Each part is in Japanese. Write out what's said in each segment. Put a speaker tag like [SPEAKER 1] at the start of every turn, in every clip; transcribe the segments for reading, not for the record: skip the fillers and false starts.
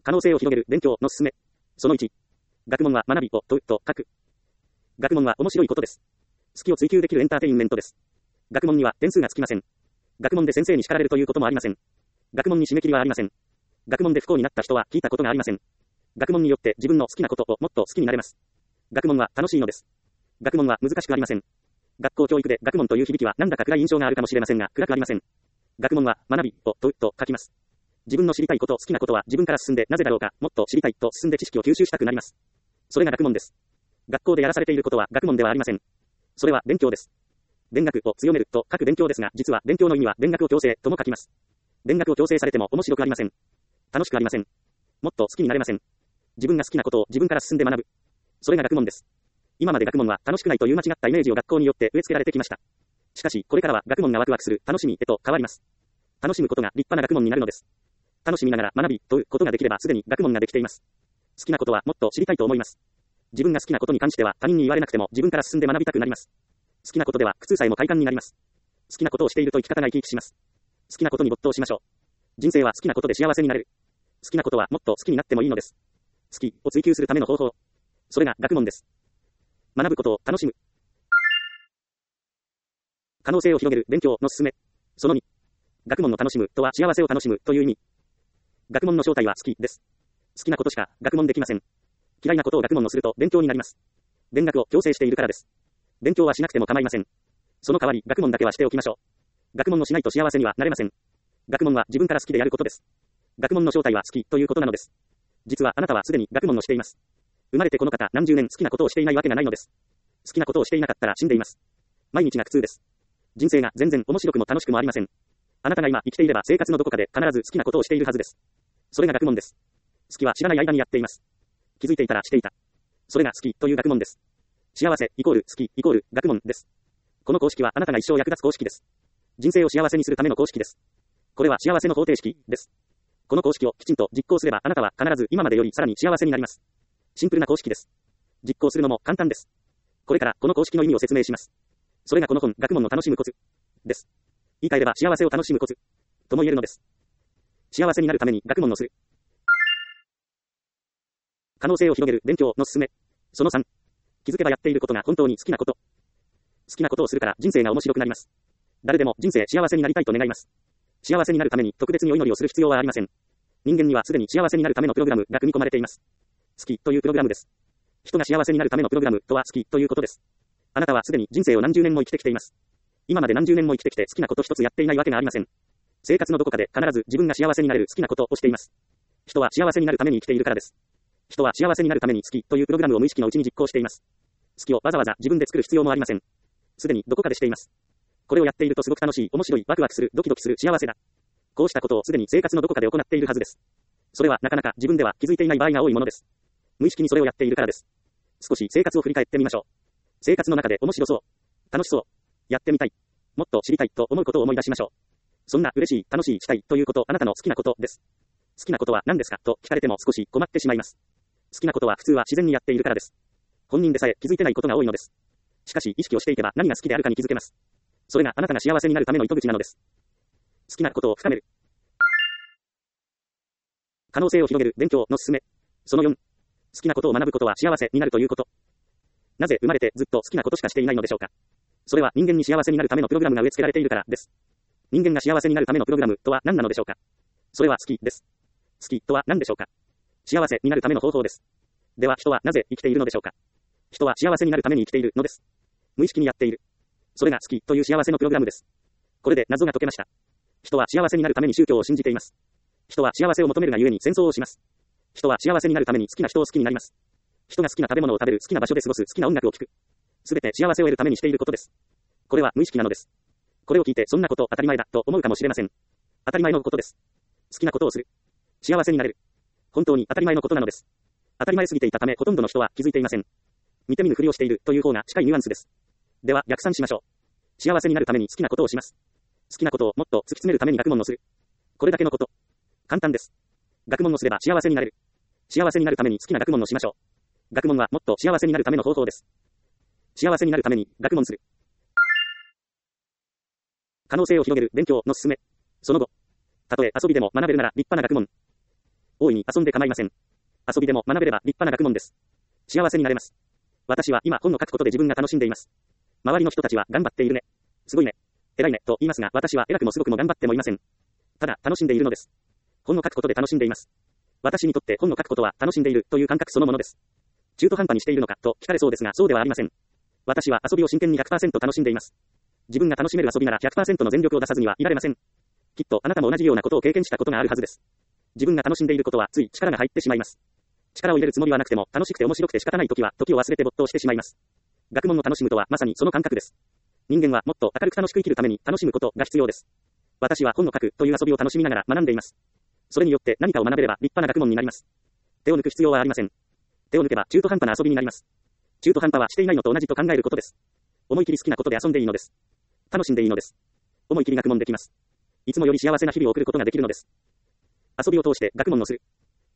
[SPEAKER 1] 可能性を広げる勉強のすすめ。その1。学問は学びを問うと書く。学問は面白いことです。好きを追求できるエンターテインメントです。学問には点数がつきません。学問で先生に叱られるということもありません。学問に締め切りはありません。学問で不幸になった人は聞いたことがありません。学問によって自分の好きなことをもっと好きになれます。学問は楽しいのです。学問は難しくありません。学校教育で学問という響きはなんだか暗い印象があるかもしれませんが、暗くありません。学問は学びを問うと書きます。自分の知りたいこと、好きなことは自分から進んでなぜだろうか、もっと知りたいと進んで知識を吸収したくなります。それが学問です。学校でやらされていることは学問ではありません。それは勉強です。勉学を強めると書く勉強ですが、実は勉強の意味は勉学を強制とも書きます。勉学を強制されても面白くありません。楽しくありません。もっと好きになれません。自分が好きなことを自分から進んで学ぶ。それが学問です。今まで学問は楽しくないという間違ったイメージを学校によって植え付けられてきました。しかし、これからは学問がワクワクする楽しみへと変わります。楽しむことが立派な学問になるのです。楽しみながら学び、問うことができればすでに学問ができています。好きなことはもっと知りたいと思います。自分が好きなことに関しては他人に言われなくても自分から進んで学びたくなります。好きなことでは苦痛さえも快感になります。好きなことをしていると生き方が生き生きします。好きなことに没頭しましょう。人生は好きなことで幸せになれる。好きなことはもっと好きになってもいいのです。好きを追求するための方法。それが学問です。学ぶことを楽しむ。可能性を広げる勉強のすすめ。その2。学問の楽しむとは幸せを楽しむという意味。学問の正体は好きです。好きなことしか学問できません。嫌いなことを学問をすると勉強になります。勉学を強制しているからです。勉強はしなくても構いません。その代わり学問だけはしておきましょう。学問をしないと幸せにはなれません。学問は自分から好きでやることです。学問の正体は好きということなのです。実はあなたはすでに学問をしています。生まれてこの方何十年好きなことをしていないわけがないのです。好きなことをしていなかったら死んでいます。毎日が苦痛です。人生が全然面白くも楽しくもありません。あなたが今生きていれば生活のどこかで必ず好きなことをしているはずです。それが学問です。好きは知らない間にやっています。気づいていたらしていた。それが好きという学問です。幸せイコール好きイコール学問です。この公式はあなたが一生役立つ公式です。人生を幸せにするための公式です。これは幸せの方程式です。この公式をきちんと実行すればあなたは必ず今までよりさらに幸せになります。シンプルな公式です。実行するのも簡単です。これからこの公式の意味を説明します。それがこの本、学問の楽しむコツです。言い換えれば幸せを楽しむコツとも言えるのです。幸せになるために学問をする。可能性を広げる勉強のすすめ。その3。気づけばやっていることが本当に好きなこと。好きなことをするから人生が面白くなります。誰でも人生幸せになりたいと願います。幸せになるために特別にお祈りをする必要はありません。人間にはすでに幸せになるためのプログラムが組み込まれています。好きというプログラムです。人が幸せになるためのプログラムとは好きということです。あなたはすでに人生を何十年も生きてきています。今まで何十年も生きてきて好きなこと一つやっていないわけがありません。生活のどこかで必ず自分が幸せになれる好きなことをしています。人は幸せになるために生きているからです。人は幸せになるために好きというプログラムを無意識のうちに実行しています。好きをわざわざ自分で作る必要もありません。すでにどこかでしています。これをやっているとすごく楽しい、面白い、ワクワクする、ドキドキする、幸せだ。こうしたことをすでに生活のどこかで行っているはずです。それはなかなか自分では気づいていない場合が多いものです。無意識にそれをやっているからです。少し生活を振り返ってみましょう。生活の中で面白そう、楽しそう、やってみたい、もっと知りたいと思うことを思い出しましょう。そんな嬉しい、楽しい、したいということ、あなたの好きなことです。好きなことは何ですかと聞かれても少し困ってしまいます。好きなことは普通は自然にやっているからです。本人でさえ気づいてないことが多いのです。しかし意識をしていけば何が好きであるかに気づけます。それがあなたが幸せになるための糸口なのです。好きなことを深める。可能性を広げる勉強のすすめ。その4。好きなことを学ぶことは幸せになるということ。なぜ生まれてずっと好きなことしかしていないのでしょうか。それは人間に幸せになるためのプログラムが植え付けられているからです。人間が幸せになるためのプログラムとは何なのでしょうか。それは好きです。好きとは何でしょうか。幸せになるための方法です。では人はなぜ生きているのでしょうか。人は幸せになるために生きているのです。無意識にやっている。それが好きという幸せのプログラムです。これで謎が解けました。人は幸せになるために宗教を信じています。人は幸せを求めるがゆえに戦争をします。人は幸せになるために好きな人を好きになります。人が好きな食べ物を食べる、好きな場所で過ごす、好きな音楽を聴く。すべて幸せを得るためにしていることです。これは無意識なのです。これを聞いてそんなこと当たり前だと思うかもしれません。当たり前のことです。好きなことをする。幸せになれる。本当に当たり前のことなのです。当たり前すぎていたためほとんどの人は気づいていません。見て見ぬふりをしているという方が近いニュアンスです。では逆算しましょう。幸せになるために好きなことをします。好きなことをもっと突き詰めるために学問をする。これだけのこと。簡単です。学問をすれば幸せになれる。幸せになるために好きな学問をしましょう。学問はもっと幸せになるための方法です。幸せになるために学問する。可能性を広げる勉強のすすめ。その後。たとえ遊びでも学べるなら立派な学問。 大いに遊んで構いません。遊びでも学べれば立派な学問です。幸せになれます。私は今本を書くことで自分が楽しんでいます。周りの人たちは頑張っているね。すごいね。偉いね。と言いますが、私は偉くもすごくも頑張ってもいません。ただ、楽しんでいるのです。本を書くことで楽しんでいます。私にとって本を書くことは楽しんでいるという感覚そのものです。中途半端にしているのかと聞かれそうですが、そうではありません。私は遊びを真剣に 100% 楽しんでいます。自分が楽しめる遊びなら 100% の全力を出さずにはいられません。きっとあなたも同じようなことを経験したことがあるはずです。自分が楽しんでいることはつい力が入ってしまいます。力を入れるつもりはなくても楽しくて面白くて仕方ないときは時を忘れて没頭してしまいます。学問を楽しむとはまさにその感覚です。人間はもっと明るく楽しく生きるために楽しむことが必要です。私は本を書くという遊びを楽しみながら学んでいます。それによって何かを学べれば立派な学問になります。手を抜く必要はありません。手を抜けば中途半端な遊びになります。中途半端はしていないのと同じと考えることです。思い切り好きなことで遊んでいいのです。楽しんでいいのです。思い切り学問できます。いつもより幸せな日々を送ることができるのです。遊びを通して学問のする。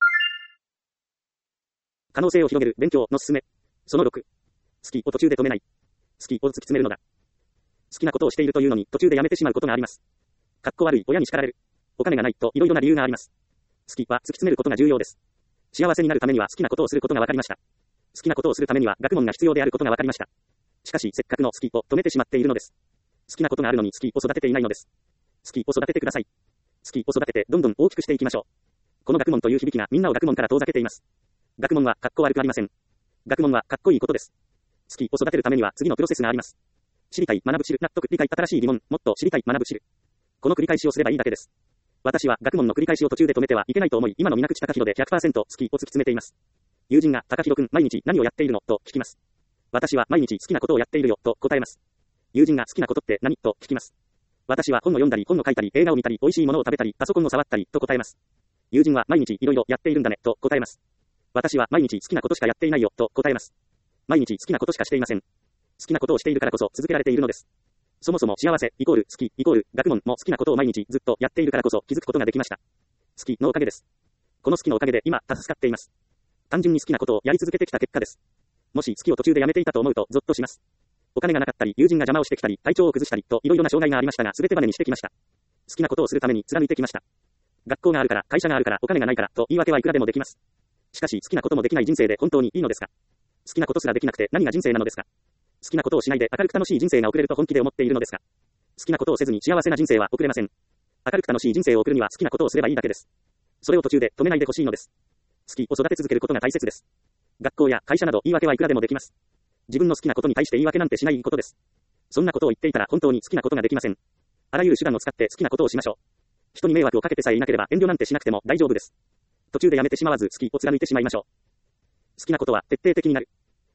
[SPEAKER 1] 可能性を広げる勉強のすすめ。その6。好きを途中で止めない。好きを突き詰めるのだ。好きなことをしているというのに途中でやめてしまうことがあります。かっこ悪い親に叱られる。お金がないといろいろな理由があります。好きは突き詰めることが重要です。幸せになるためには好きなことをすることが分かりました。好きなことをするためには学問が必要であることが分かりました。しかしせっかくの好きを止めてしまっているのです。好きなことがあるのに好きを育てていないのです。好きを育ててください。好きを育ててどんどん大きくしていきましょう。この学問という響きがみんなを学問から遠ざけています。学問はかっこ悪くありません。学問はかっこいいことです。好きを育てるためには次のプロセスがあります。知りたい、学ぶ、知る、納得、理解、新しい疑問、もっと知りたい、学ぶ、知る。この繰り返しをすればいいだけです。私は学問の繰り返しを途中で止めてはいけないと思い、今の水口隆弘で 100% 好きを突き詰めています。友人が隆弘くん毎日何をやっているのと聞きます。私は毎日好きなことをやっているよと答えます。友人が好きなことって何と聞きます。私は本を読んだり、本を書いたり、映画を見たり、美味しいものを食べたり、パソコンを触ったりと答えます。友人は毎日いろいろやっているんだねと答えます。私は毎日好きなことしかやっていないよと答えます。毎日好きなことしかしていません。好きなことをしているからこそ続けられているのです。そもそも幸せイコール好きイコール学問も好きなことを毎日ずっとやっているからこそ気づくことができました。好きのおかげです。この好きのおかげで今助かっています。単純に好きなことをやり続けてきた結果です。もし好きを途中でやめていたと思うとゾッとします。お金がなかったり、友人が邪魔をしてきたり、体調を崩したりといろいろな障害がありましたが、すべてバネにしてきました。好きなことをするために貫いてきました。学校があるから、会社があるから、お金がないからと言い訳はいくらでもできます。しかし好きなこともできない人生で本当にいいのですか？好きなことすらできなくて何が人生なのですか？好きなことをしないで明るく楽しい人生が送れると本気で思っているのですか？好きなことをせずに幸せな人生は送れません。明るく楽しい人生を送るには好きなことをすればいいだけです。それを途中で止めないでほしいのです。好きを育て続けることが大切です。学校や会社など言い訳はいくらでもできます。自分の好きなことに対して言い訳なんてしないことです。そんなことを言っていたら本当に好きなことができません。あらゆる手段を使って好きなことをしましょう。人に迷惑をかけてさえいなければ遠慮なんてしなくても大丈夫です。途中でやめてしまわず好きを貫いてしまいましょう。好きなことは徹底的になる。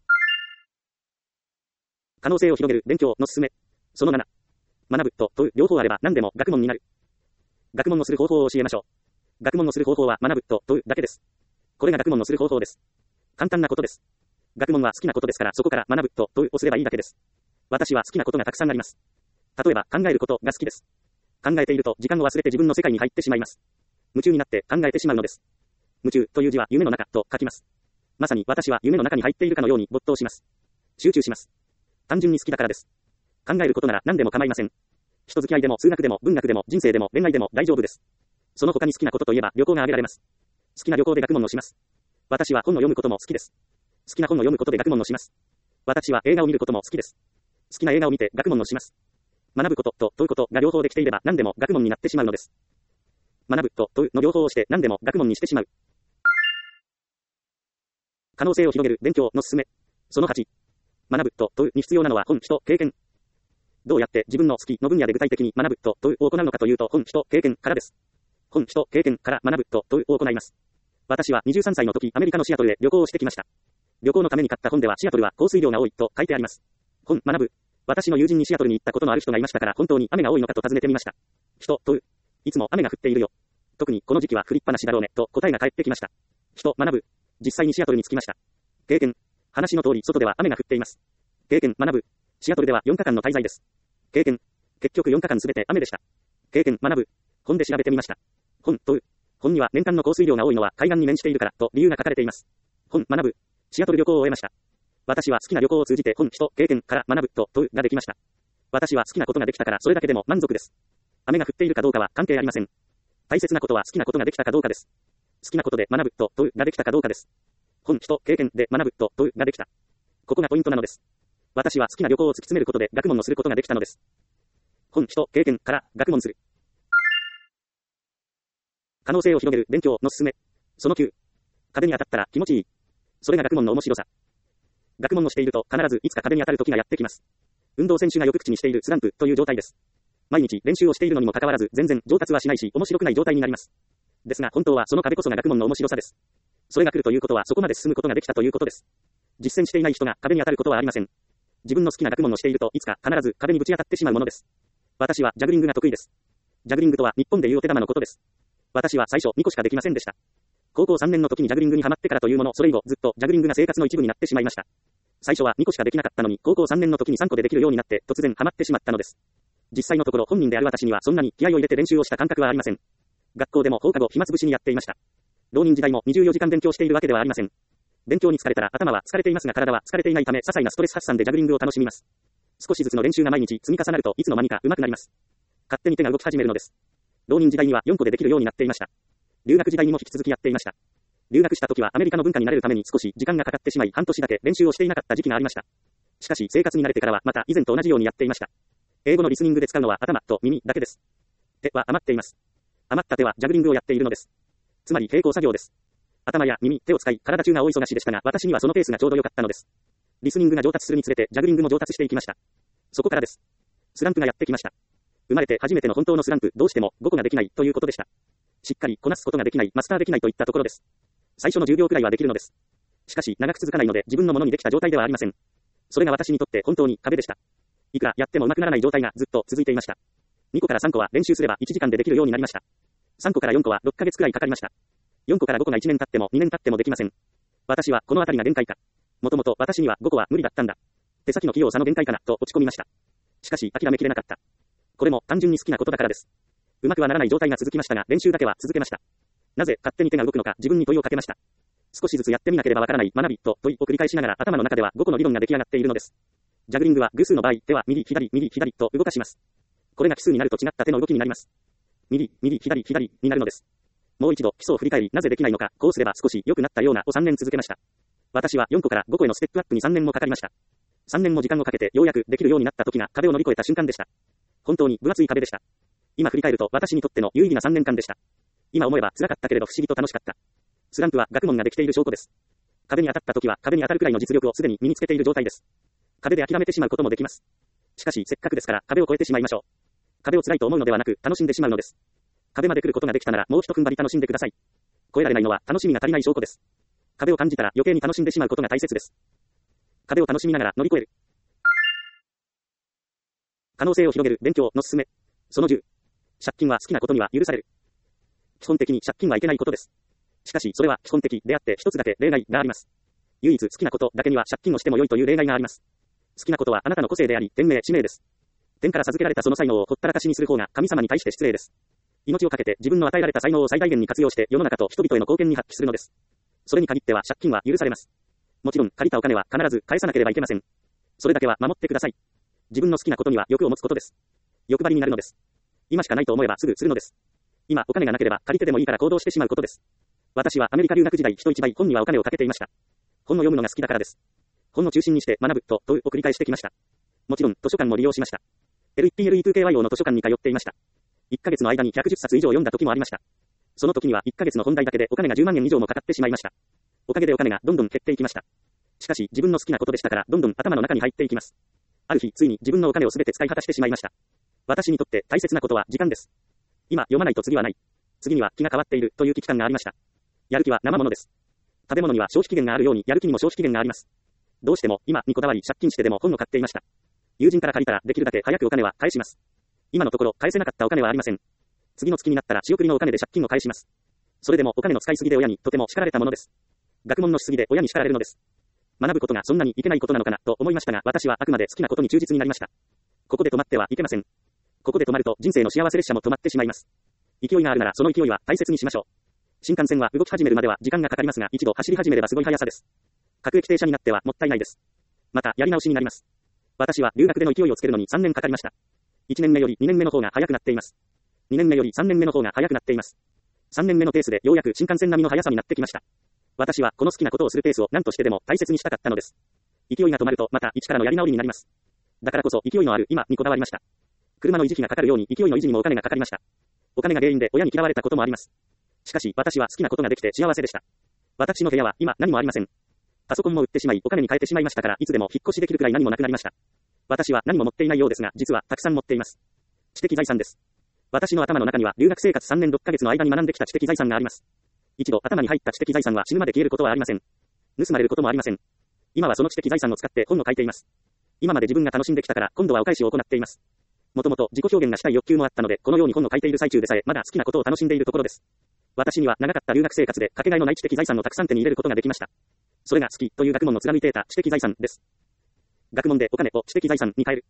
[SPEAKER 1] 可能性を広げる勉強のすすめ。その7。学ぶと問う両方あれば何でも学問になる。学問のする方法を教えましょう。学問のする方法は学ぶと問うだけです。これが学問のする方法です。簡単なことです。学問は好きなことですからそこから学ぶと問うをすればいいだけです。私は好きなことがたくさんあります。例えば考えることが好きです。考えていると時間を忘れて自分の世界に入ってしまいます。夢中になって考えてしまうのです。夢中という字は夢の中と書きます。まさに私は夢の中に入っているかのように没頭します。集中します。単純に好きだからです。考えることなら何でも構いません。人付き合いでも数学でも文学でも人生でも恋愛でも大丈夫です。その他に好きなことといえば旅行が挙げられます。好きな旅行で学問をします。私は本を読むことも好きです。好きな本を読むことで学問をします。私は映画を見ることも好きです。好きな映画を見て学問をします。学ぶことと問うことが両方できていれば何でも学問になってしまうのです。学ぶと問うの両方をして何でも学問にしてしまう。可能性を広げる勉強のすすめ。その8。学ぶと問うに必要なのは本、人、経験。どうやって自分の好きの分野で具体的に学ぶと問うを行うのかというと本、人、経験からです。本、人、経験から学ぶと問うを行います。私は23歳の時アメリカのシアトルへ旅行をしてきました。旅行のために買った本ではシアトルは降水量が多いと書いてあります。本、学ぶ。私の友人にシアトルに行ったことのある人がいましたから本当に雨が多いのかと尋ねてみました。人、問う。いつも雨が降っているよ。特にこの時期は降りっぱなしだろうねと答えが返ってきました。人、学ぶ。実際にシアトルに着きました。経験。話の通り外では雨が降っています。経験、学ぶ。シアトルでは4日間の滞在です。経験。結局4日間すべて雨でした。経験、学ぶ。本で調べてみました。本、問う。本には年間の降水量が多いのは海岸に面しているからと理由が書かれています。本、学ぶ。シアトル旅行を終えました。私は好きな旅行を通じて本、人、経験から学ぶと問うができました。私は好きなことができたからそれだけでも満足です。雨が降っているかどうかは関係ありません。大切なことは好きなことができたかどうかです。 好きなことで学ぶと問うができたかどうかです。本、人、経験で学ぶと問うができた。ここがポイントなのです。私は好きな旅行を突き詰めることで学問をすることができたのです。本、人、経験から学問する。可能性を広げる勉強のすすめ。その9。壁に当たったら気持ちいい。それが学問の面白さ。学問をしていると必ずいつか壁に当たる時がやってきます。運動選手がよく口にしているスランプという状態です。毎日練習をしているのにもかかわらず全然上達はしないし面白くない状態になります。ですが本当はその壁こそが学問の面白さです。それが来るということはそこまで進むことができたということです。実践していない人が壁に当たることはありません。自分の好きな学問をしているといつか必ず壁にぶち当たってしまうものです。私はジャグリングが得意です。ジャグリングとは日本でいうお手玉のことです。私は最初2個しかできませんでした。高校3年の時にジャグリングにハマってからというもの、それ以後ずっとジャグリングが生活の一部になってしまいました。最初は2個しかできなかったのに高校3年の時に3個でできるようになって突然ハマってしまったのです。実際のところ本人である私にはそんなに気合を入れて練習をした感覚はありません。学校でも放課後暇つぶしにやっていました。浪人時代も24時間勉強しているわけではありません。勉強に疲れたら頭は疲れていますが体は疲れていないため些細なストレス発散でジャグリングを楽しみます。少しずつの練習が毎日積み重なるといつの間にか上手くなります。勝手に手が動き始めるのです。浪人時代には4個でできるようになっていました。留学時代にも引き続きやっていました。留学した時はアメリカの文化に慣れるために少し時間がかかってしまい半年だけ練習をしていなかった時期がありました。しかし生活に慣れてからはまた以前と同じようにやっていました。英語のリスニングで使うのは頭と耳だけです。手は余っています。余った手はジャグリングをやっているのです。つまり並行作業です。頭や耳、手を使い体中が大忙しでしたが私にはそのペースがちょうど良かったのです。リスニングが上達するにつれてジャグリングも上達していきました。そこからです。スランプがやってきました。生まれて初めての本当のスランプ、どうしても5個ができないということでした。しっかりこなすことができない、マスターできないといったところです。最初の10秒くらいはできるのです。しかし長く続かないので自分のものにできた状態ではありません。それが私にとって本当に壁でした。いくらやっても上手くならない状態がずっと続いていました。2個から3個は練習すれば1時間でできるようになりました。3個から4個は6ヶ月くらいかかりました。4個から5個が1年経っても2年経ってもできません。私はこのあたりが限界か。もともと私には5個は無理だったんだ。手先の器用さの限界かなと落ち込みました。しかし諦めきれなかった。これも単純に好きなことだからです。うまくはならない状態が続きましたが練習だけは続けました。なぜ勝手に手が動くのか自分に問いをかけました。少しずつやってみなければわからない学びと問いを繰り返しながら頭の中では5個の理論が出来上がっているのです。ジャグリングは偶数の場合、手は右左右左と動かします。これが奇数になると違った手の動きになります。右右左左になるのです。もう一度基礎を振り返りなぜできないのか、こうすれば少し良くなったようなを3年続けました。私は4個から5個へのステップアップに3年もかかりました。3年も時間をかけてようやくできるようになった時が壁を乗り越えた瞬間でした。本当に分厚い壁でした。今振り返ると私にとっての有意義な3年間でした。今思えば辛かったけれど不思議と楽しかった。スランプは学問ができている証拠です。壁に当たった時は壁に当たるくらいの実力をすでに身につけている状態です。壁で諦めてしまうこともできます。しかしせっかくですから壁を越えてしまいましょう。壁を辛いと思うのではなく楽しんでしまうのです。壁まで来ることができたならもう一踏ん張り楽しんでください。越えられないのは楽しみが足りない証拠です。壁を感じたら余計に楽しんでしまうことが大切です。壁を楽しみながら乗り越える。可能性を広げる勉強のすすめ。その10。借金は好きなことには許される。基本的に借金はいけないことです。しかしそれは基本的であって一つだけ例外があります。唯一好きなことだけには借金をしても良いという例外があります。好きなことはあなたの個性であり、天命使命です。天から授けられたその才能をほったらかしにする方が神様に対して失礼です。命をかけて自分の与えられた才能を最大限に活用して世の中と人々への貢献に発揮するのです。それに限っては借金は許されます。もちろん借りたお金は必ず返さなければいけません。それだけは守ってください。自分の好きなことには欲を持つことです。欲張りになるのです。今しかないと思えばすぐするのです。今お金がなければ借りてでもいいから行動してしまうことです。私はアメリカ留学時代人一倍本にはお金をかけていました。本を読むのが好きだからです。本を中心にして学ぶと問うを繰り返してきました。もちろん図書館も利用しました。LEPLE2KYO の図書館に通っていました。1ヶ月の間に110冊以上読んだ時もありました。その時には1ヶ月の本題だけでお金が10万円以上もかかってしまいました。おかげでお金がどんどん減っていきました。しかし自分の好きなことでしたからどんどん頭の中に入っていきます。ある日ついに自分のお金をすべて使い果たしてしまいました。私にとって大切なことは時間です。今読まないと次はない。次には気が変わっているという危機感がありました。やる気は生ものです。食べ物には消費期限があるようにやる気にも消費期限があります。どうしても今にこだわり借金してでも本を買っていました。友人から借りたらできるだけ早くお金は返します。今のところ返せなかったお金はありません。次の月になったら仕送りのお金で借金を返します。それでもお金の使いすぎで親にとても叱られたものです。学問のしすぎで親に叱られるのです。学ぶことがそんなにいけないことなのかなと思いましたが私はあくまで好きなことに忠実になりました。ここで止まってはいけません。ここで止まると人生の幸せ列車も止まってしまいます。勢いがあるならその勢いは大切にしましょう。新幹線は動き始めるまでは時間がかかりますが一度走り始めればすごい速さです。各駅停車になってはもったいないです。またやり直しになります。私は留学での勢いをつけるのに3年かかりました。1年目より2年目の方が早くなっています。2年目より3年目の方が早くなっています。 3年目のペースでようやく新幹線並みの速さになってきました。私はこの好きなことをするペースを何としてでも大切にしたかったのです。勢いが止まるとまた一からのやり直りになります。だからこそ勢いのある今にこだわりました。車の維持費がかかるように勢いの維持にもお金がかかりました。お金が原因で親に嫌われたこともあります。しかし私は好きなことができて幸せでした。私の部屋は今何もありません。パソコンも売ってしまいお金に変えてしまいましたからいつでも引っ越しできるくらい何もなくなりました。私は何も持っていないようですが実はたくさん持っています。知的財産です。私の頭の中には留学生活3年6ヶ月の間に学んできた知的財産があります。一度頭に入った知的財産は死ぬまで消えることはありません。盗まれることもありません。今はその知的財産を使って本を書いています。今まで自分が楽しんできたから今度はお返しを行っています。もともと自己表現がしたい欲求もあったのでこのように本を書いている最中でさえまだ好きなことを楽しんでいるところです。私には長かった留学生活でかけがえのない知的財産をたくさん手に入れることができました。それが好きという学問の貫いていた知的財産です。学問でお金を知的財産に変える。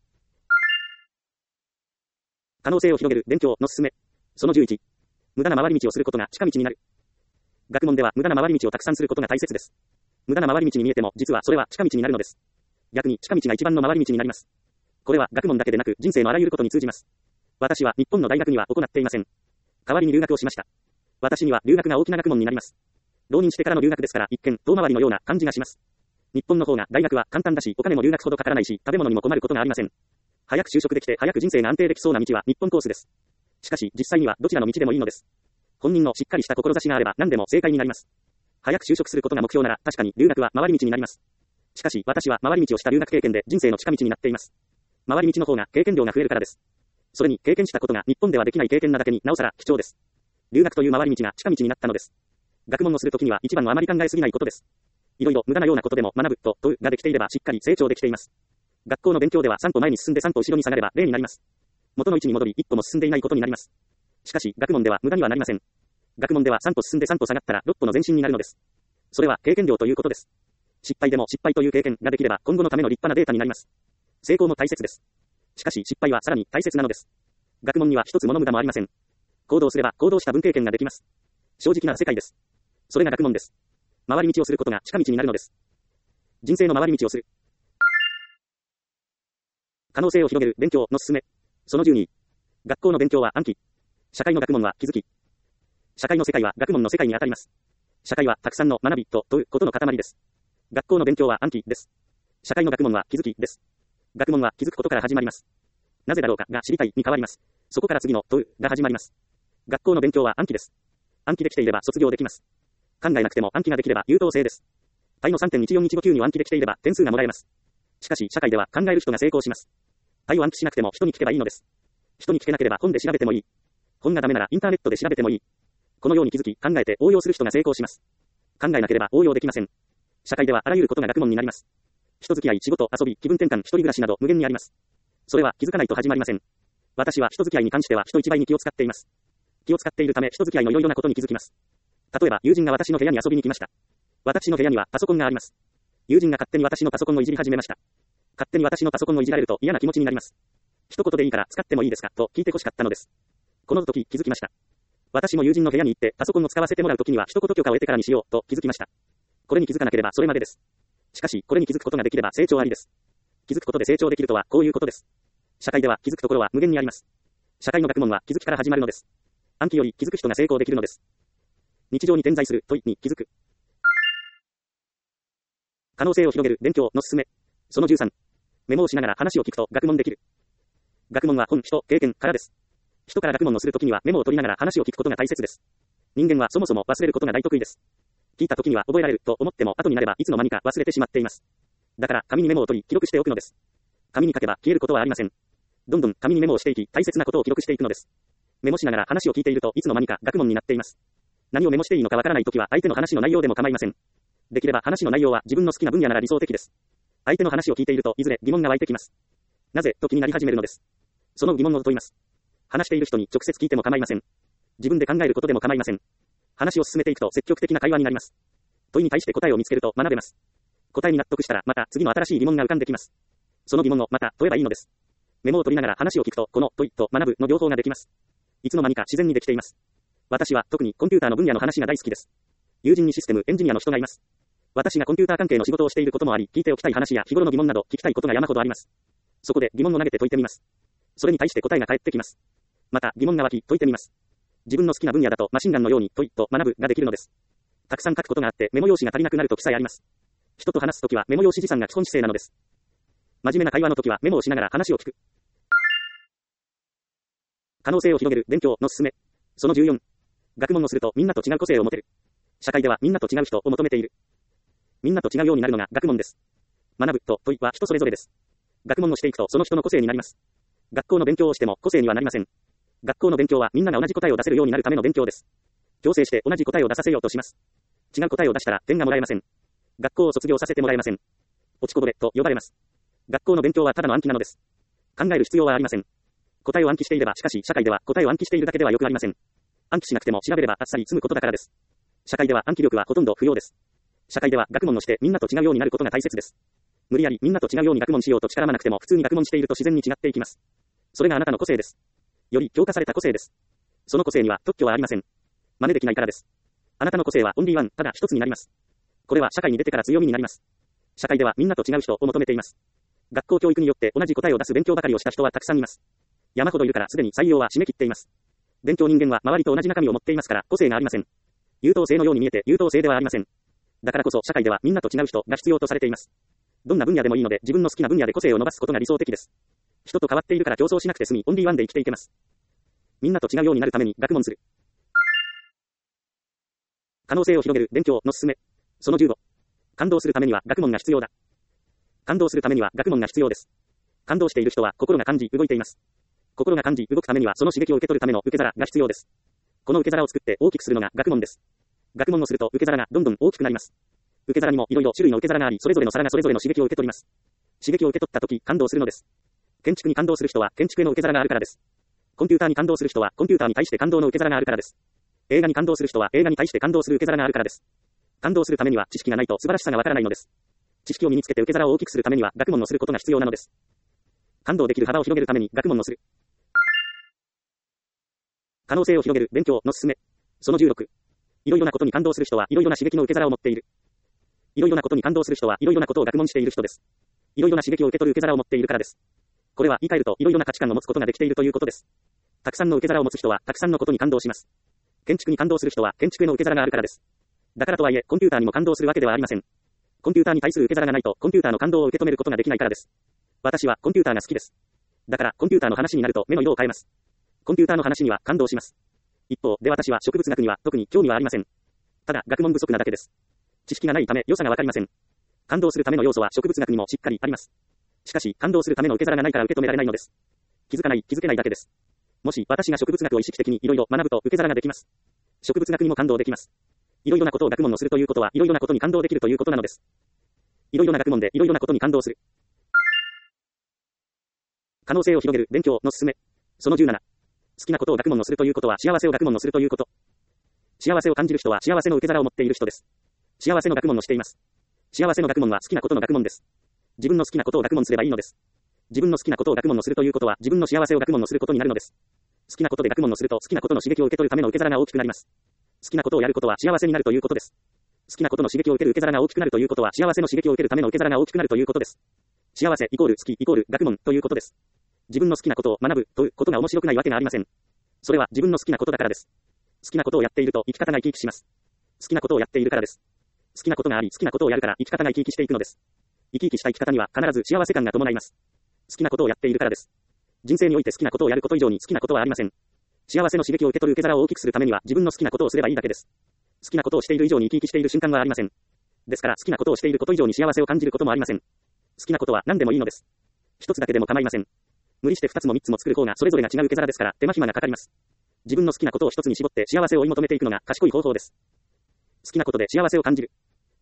[SPEAKER 1] 可能性を広げる勉強のすすめ。その11。無駄な回り道をすることが近道になる。学問では無駄な回り道をたくさんすることが大切です。無駄な回り道に見えても実はそれは近道になるのです。逆に近道が一番の回り道になります。これは学問だけでなく人生のあらゆることに通じます。私は日本の大学には行っていません。代わりに留学をしました。私には留学が大きな学問になります。浪人してからの留学ですから一見遠回りのような感じがします。日本の方が大学は簡単だしお金も留学ほどかからないし食べ物にも困ることがありません。早く就職できて早く人生が安定できそうな道は日本コースです。しかし実際にはどちらの道でもいいのです。本人のしっかりした志があれば何でも正解になります。早く就職することが目標なら確かに留学は回り道になります。しかし私は回り道をした留学経験で人生の近道になっています。回り道の方が経験量が増えるからです。それに経験したことが日本ではできない経験なだけになおさら貴重です。留学という回り道が近道になったのです。学問をするときには一番はあまり考えすぎないことです。いろいろ無駄なようなことでも学ぶと問うができていればしっかり成長できています。学校の勉強では3歩前に進んで3歩後ろに下がれば例になります。元の位置に戻り一歩も進んでいないことになります。しかし学問では無駄にはなりません。学問では3歩進んで3歩下がったら6歩の前進になるのです。それは経験量ということです。失敗でも失敗という経験ができれば今後のための立派なデータになります。成功も大切です。しかし失敗はさらに大切なのです。学問には一つもの無駄もありません。行動すれば行動した分経験ができます。正直な世界です。それが学問です。回り道をすることが近道になるのです。人生の回り道をする。可能性を広げる勉強のすすめ。その12。学校の勉強は暗記。社会の学問は気づき。社会の世界は学問の世界にあたります。社会はたくさんの学びと問うことの塊です。学校の勉強は暗記です。社会の学問は気づきです。学問は気づくことから始まります。なぜだろうかが知りたいに変わります。そこから次の問うが始まります。学校の勉強は暗記です。暗記できていれば卒業できます。考えなくても暗記ができれば優等生です。パイの 3.14159 に暗記できていれば点数がもらえます。しかし社会では考える人が成功します。パイを暗記しなくても人に聞けばいいのです。人に聞けなければ本で調べてもいい。本がダメならインターネットで調べてもいい。このように気づき考えて応用する人が成功します。考えなければ応用できません。社会ではあらゆることが学問になります。人付き合い、仕事、遊び、気分転換、一人暮らしなど無限にあります。それは気づかないと始まりません。私は人付き合いに関しては人一倍に気を使っています。気を使っているため人付き合いのいろいろなことに気づきます。例えば友人が私の部屋に遊びに来ました。私の部屋にはパソコンがあります。友人が勝手に私のパソコンをいじり始めました。勝手に私のパソコンをいじられると嫌な気持ちになります。一言でいいから使ってもいいですかと聞いて欲しかったのです。この時気づきました。私も友人の部屋に行ってパソコンを使わせてもらう時には一言許可を得てからにしようと気づきました。これに気づかなければそれまでです。しかしこれに気づくことができれば成長ありです。気づくことで成長できるとはこういうことです。社会では気づくところは無限にあります。社会の学問は気づきから始まるのです。暗記より気づく人が成功できるのです。日常に点在する問いに気づく。可能性を広げる勉強のすすめ。その13。メモをしながら話を聞くと学問できる。学問は本、人、経験からです。人から学問をするときにはメモを取りながら話を聞くことが大切です。人間はそもそも忘れることが大得意です。聞いたときには覚えられると思っても後になればいつの間にか忘れてしまっています。だから紙にメモを取り記録しておくのです。紙に書けば消えることはありません。どんどん紙にメモをしていき大切なことを記録していくのです。メモしながら話を聞いているといつの間にか学問になっています。何をメモしていいのかわからないときは相手の話の内容でも構いません。できれば話の内容は自分の好きな分野なら理想的です。相手の話を聞いているといずれ疑問が湧いてきます。なぜと気になり始めるのです。その疑問を問います。話している人に直接聞いても構いません。自分で考えることでも構いません。話を進めていくと積極的な会話になります。問いに対して答えを見つけると学べます。答えに納得したらまた次の新しい疑問が浮かんできます。その疑問をまた問えばいいのです。メモを取りながら話を聞くとこの問いと学ぶの両方ができます。いつの間にか自然にできています。私は特にコンピューターの分野の話が大好きです。友人にシステムエンジニアの人がいます。私がコンピューター関係の仕事をしていることもあり、聞いておきたい話や日頃の疑問など聞きたいことが山ほどあります。そこで疑問を投げて解いてみます。それに対して答えが返ってきます。また疑問が湧き解いてみます。 自分の好きな分野だとマシンガンのようにと学ぶができるのです。たくさん書くことがあってメモ用紙が足りなくなる時さえあります。人と話すときはメモ用紙持参が基本姿勢なのです。真面目な会話のときはメモをしながら話を聞く。可能性を広げる勉強のすすめ。その14。学問をするとみんなと違う個性を持てる。社会ではみんなと違う人を求めている。みんなと違うようになるのが学問です。学ぶと問いは人それぞれです。学問をしていくとその人の個性になります。学校の勉強をしても個性にはなりません。学校の勉強はみんなが同じ答えを出せるようになるための勉強です。強制して同じ答えを出させようとします。違う答えを出したら点がもらえません。学校を卒業させてもらえません。落ちこぼれと呼ばれます。学校の勉強はただの暗記なのです。考える必要はありません。答えを暗記していれば、しかし社会では答えを暗記しているだけではよくありません。暗記しなくても調べればあっさり済むことだからです。社会では暗記力はほとんど不要です。社会では学問をしてみんなと違うようになることが大切です。無理やりみんなと違うように学問しようと力まなくても普通に学問していると自然に違っていきます。それがあなたの個性です。より強化された個性です。その個性には特許はありません。真似できないからです。あなたの個性はオンリーワン、ただ一つになります。これは社会に出てから強みになります。社会ではみんなと違う人を求めています。学校教育によって同じ答えを出す勉強ばかりをした人はたくさんいます。山ほどいるからすでに採用は締め切っています。勉強人間は周りと同じ中身を持っていますから個性がありません。優等生のように見えて優等生ではありません。だからこそ社会ではみんなと違う人が必要とされています。どんな分野でもいいので自分の好きな分野で個性を伸ばすことが理想的です。人と変わっているから競争しなくて済みオンリーワンで生きていけます。みんなと違うようになるために学問する。可能性を広げる勉強のすすめ。その15。感動するためには学問が必要だ。感動するためには学問が必要です。感動している人は心が感じ動いています。心が感じ動くためにはその刺激を受け取るための受け皿が必要です。この受け皿を作って大きくするのが学問です。学問をすると受け皿がどんどん大きくなります。受け皿にもいろいろ種類の受け皿があり、それぞれの皿がそれぞれの刺激を受け取ります。刺激を受け取ったとき感動するのです。建築に感動する人は建築への受け皿があるからです。コンピューターに感動する人はコンピューターに対して感動の受け皿があるからです。映画に感動する人は映画に対して感動する受け皿があるからです。感動するためには知識がないと素晴らしさがわからないのです。知識を身につけて受け皿を大きくするためには学問をすることが必要なのです。感動できる幅を広げるために学問をする。可能性を広げる勉強のすすめ。その16。いろいろなことに感動する人はいろいろな刺激の受け皿を持っている。いろいろなことに感動する人はいろいろなことを学問している人です。いろいろな刺激を受け取る受け皿を持っているからです。これは言い換えるといろいろな価値観を持つことができているということです。たくさんの受け皿を持つ人はたくさんのことに感動します。建築に感動する人は建築への受け皿があるからです。だからとはいえコンピューターにも感動するわけではありません。コンピューターに対する受け皿がないとコンピューターの感動を受け止めることができないからです。私はコンピューターが好きです。だからコンピューターの話になると目の色を変えます。コンピューターの話には感動します。一方で私は植物学には特に興味はありません。ただ学問不足なだけです。知識がないため良さがわかりません。感動するための要素は植物学にもしっかりあります。しかし感動するための受け皿がないから受け止められないのです。気づかない、気づけないだけです。もし私が植物学を意識的にいろいろ学ぶと受け皿ができます。植物学にも感動できます。いろいろなことを学問をするということはいろいろなことに感動できるということなのです。いろいろな学問でいろいろなことに感動する。可能性を広げる勉強のすすめ。その17。好きなことを学問をするということは幸せを学問をするということ。幸せを感じる人は幸せの受け皿を持っている人です。幸せの学問をしています。幸せの学問は好きなことの学問です。自分の好きなことを学問すればいいのです。自分の好きなことを学問をするということは自分の幸せを学問をすることになるのです。好きなことで学問をすると好きなことの刺激を受け取るための受け皿が大きくなります。好きなことをやることは幸せになるということです。好きなことの刺激を受ける受け皿が大きくなるということは幸せの刺激を受けるための受け皿が大きくなるということです。幸せイコール好きイコール学問ということです。自分の好きなことを学ぶということが面白くないわけがありません。それは自分の好きなことだからです。好きなことをやっていると生き方が生き生きします。好きなことをやっているからです。好きなことがあり好きなことをやるから生き方が生き生きしていくのです。生き生きした生き方には必ず幸せ感が伴います。好きなことをやっているからです。人生において好きなことをやること以上に好きなことはありません。幸せの刺激を受け取る受け皿を大きくするためには自分の好きなことをすればいいだけです。好きなことをしている以上に生き生きしている瞬間はありません。ですから好きなことをしていること以上に幸せを感じることもありません。好きなことは何でもいいのです。一つだけでも構いません。無理して二つも三つも作る方がそれぞれが違う受け皿ですから手間暇がかかります。自分の好きなことを一つに絞って幸せを追い求めていくのが賢い方法です。好きなことで幸せを感じる。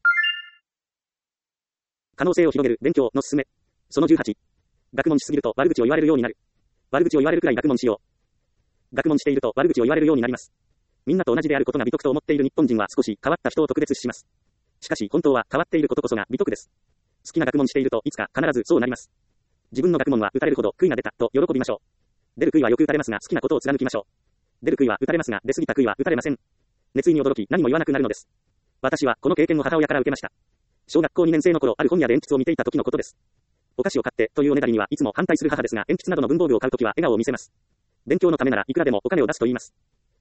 [SPEAKER 1] 可能性を広げる勉強のすすめ。その18。学問しすぎると悪口を言われるようになる。悪口を言われるくらい学問しよう。学問していると悪口を言われるようになります。みんなと同じであることが美徳と思っている日本人は少し変わった人を特別視します。しかし本当は変わっていることこそが美徳です。好きな学問しているといつか必ずそうなります。自分の学問は打たれるほど悔いが出たと喜びましょう。出る悔いはよく打たれますが好きなことを貫きましょう。出る悔いは打たれますが出過ぎた悔いは打たれません。熱意に驚き何も言わなくなるのです。私はこの経験を母親から受けました。小学校2年生の頃ある本屋で鉛筆を見ていた時のことです。お菓子を買ってというおねだりにはいつも反対する母ですが鉛筆などの文房具を買うときは笑顔を見せます。勉強のためならいくらでもお金を出すと言います。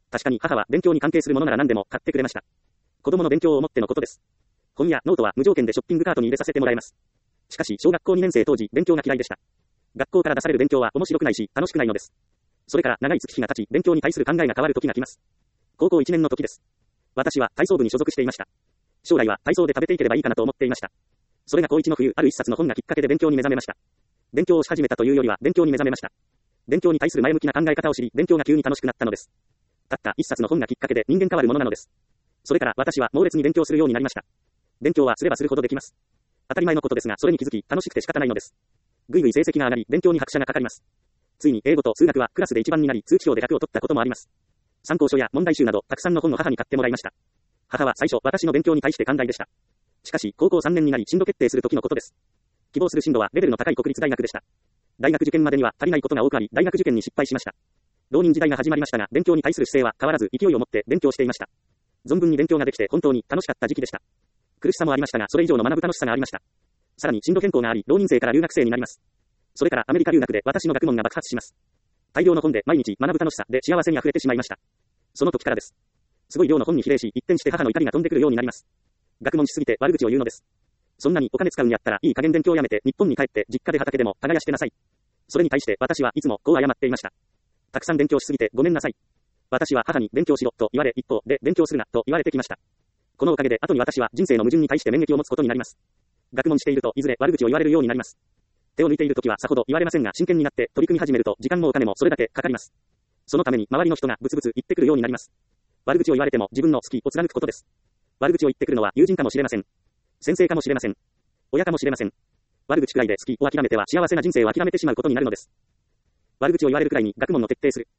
[SPEAKER 1] 確かに母は勉強に関係するものなら何でも買ってくれました。子供の勉強を思ってのことです。本やノートは無条件でショッピングカートに入れさせてもらえます。しかし、小学校2年生当時、勉強が嫌いでした。学校から出される勉強は面白くないし、楽しくないのです。それから長い月日が経ち、勉強に対する考えが変わる時が来ます。高校1年の時です。私は体操部に所属していました。将来は体操で食べていければいいかなと思っていました。それが高1の冬、ある一冊の本がきっかけで勉強に目覚めました。勉強をし始めたというよりは勉強に目覚めました。勉強に対する前向きな考え方を知り、勉強が急に楽しくなったのです。たった一冊の本がきっかけで人間変わるものなのです。それから私は猛烈に勉強するようになりました。勉強はすればするほどできます。当たり前のことですが、それに気づき、楽しくて仕方ないのです。ぐいぐい成績が上がり、勉強に拍車がかかります。ついに英語と数学はクラスで一番になり、通知表で100を取ったこともあります。参考書や問題集など、たくさんの本を母に買ってもらいました。母は最初、私の勉強に対して寛大でした。しかし、高校3年になり、進路決定する時のことです。希望する進路はレベルの高い国立大学でした。大学受験までには足りないことが多くあり、大学受験に失敗しました。浪人時代が始まりましたが、勉強に対する姿勢は変わらず勢いを持って勉強していました。存分に勉強ができて本当に楽しかった時期でした。苦しさもありましたが、それ以上の学ぶ楽しさがありました。さらに進路変更があり、浪人生から留学生になります。それからアメリカ留学で私の学問が爆発します。大量の本で毎日学ぶ楽しさで幸せに溢れてしまいました。その時からです。すごい量の本に比例し、一転して母の怒りが飛んでくるようになります。学問しすぎて悪口を言うのです。そんなにお金使うんやったらいい加減勉強をやめて日本に帰って実家で畑でも耕してなさい。それに対して私はいつもこう謝っていました。たくさん勉強しすぎてごめんなさい。私は母に勉強しろと言われ、一方で勉強するなと言われてきました。このおかげで後に私は人生の矛盾に対して免疫を持つことになります。学問しているといずれ悪口を言われるようになります。手を抜いているときはさほど言われませんが、真剣になって取り組み始めると時間もお金もそれだけかかります。そのために周りの人がブツブツ言ってくるようになります。悪口を言われても自分の好きを貫くことです。悪口を言ってくるのは友人かもしれません。先生かもしれません。親かもしれません。悪口くらいで好きを諦めては幸せな人生を諦めてしまうことになるのです。悪口を言われるくらいに学問の徹底する。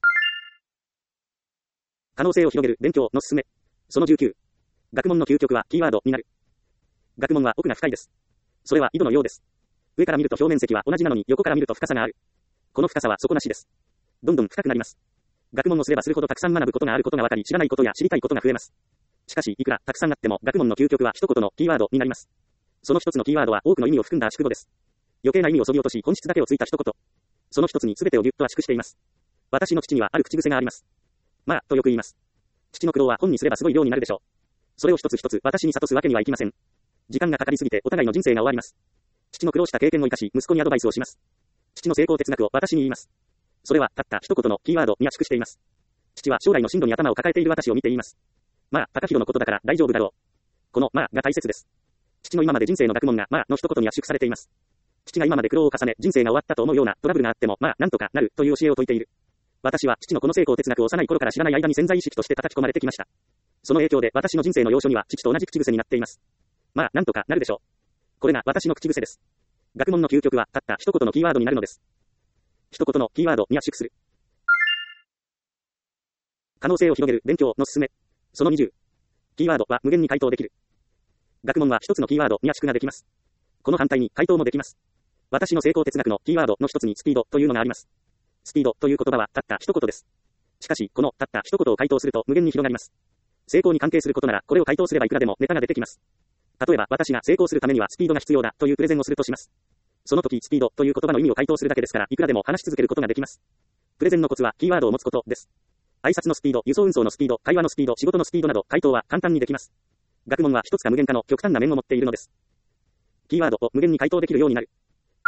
[SPEAKER 1] 可能性を広げる勉強のすすめ。その19。学問の究極はキーワードになる。学問は奥が深いです。それは井戸のようです。上から見ると表面積は同じなのに横から見ると深さがある。この深さは底なしです。どんどん深くなります。学問をすればするほどたくさん学ぶことがあることが分かり、知らないことや知りたいことが増えます。しかし、いくらたくさんあっても学問の究極は一言のキーワードになります。その一つのキーワードは多くの意味を含んだ縮語です。余計な意味を削ぎ落とし本質だけをついた一言。その一つに全てをぎゅっと圧縮しています。私の父にはある口癖があります。まあ、とよく言います。父の苦労は本にすればすごい量になるでしょう。それを一つ一つ私に諭すわけにはいきません。時間がかかりすぎてお互いの人生が終わります。父の苦労した経験を生かし、息子にアドバイスをします。父の成功哲学を私に言います。それはたった一言のキーワードに圧縮しています。父は将来の進路に頭を抱えている私を見て言います。まあ、高弘のことだから大丈夫だろう。このまあが大切です。父の今まで人生の学問がまあの一言に圧縮されています。父が今まで苦労を重ね、人生が終わったと思うようなトラブルがあってもまあなんとかなるという教えを説いている。私は父のこの成功哲学を幼い頃から知らない間に潜在意識として叩き込まれてきました。その影響で私の人生の要所には父と同じ口癖になっています。まあなんとかなるでしょう。これが私の口癖です。学問の究極はたった一言のキーワードになるのです。一言のキーワードに圧縮する。可能性を広げる勉強のすすめ。その20。キーワードは無限に回答できる。学問は一つのキーワードに圧縮ができます。この反対に回答もできます。私の成功哲学のキーワードの一つにスピードというのがあります。スピードという言葉はたった一言です。しかし、このたった一言を回答すると無限に広がります。成功に関係することなら、これを回答すればいくらでもネタが出てきます。例えば、私が成功するためにはスピードが必要だというプレゼンをするとします。その時、スピードという言葉の意味を回答するだけですから、いくらでも話し続けることができます。プレゼンのコツはキーワードを持つことです。挨拶のスピード、輸送運送のスピード、会話のスピード、仕事のスピードなど、回答は簡単にできます。学問は一つか無限かの極端な面を持っているのです。キーワードを無限に回答できるようになる。